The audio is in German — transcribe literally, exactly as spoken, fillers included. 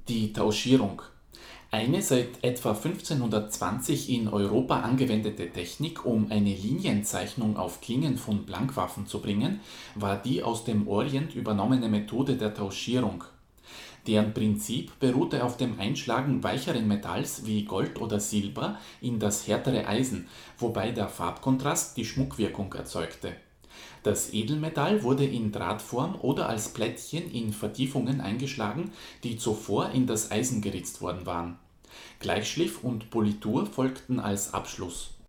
Die Tauschierung. Eine seit etwa fünfzehnhundertzwanzig in Europa angewendete Technik, um eine Linienzeichnung auf Klingen von Blankwaffen zu bringen, war die aus dem Orient übernommene Methode der Tauschierung. Deren Prinzip beruhte auf dem Einschlagen weicheren Metalls wie Gold oder Silber in das härtere Eisen, wobei der Farbkontrast die Schmuckwirkung erzeugte. Das Edelmetall wurde in Drahtform oder als Plättchen in Vertiefungen eingeschlagen, die zuvor in das Eisen geritzt worden waren. Gleichschliff und Politur folgten als Abschluss